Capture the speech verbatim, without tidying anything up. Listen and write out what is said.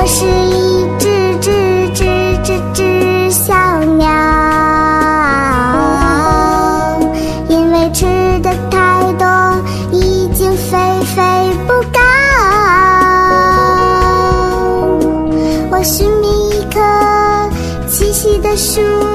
是一只只只只只小鸟，因为吃的太多，已经飞飞不高。我寻觅一棵栖息的树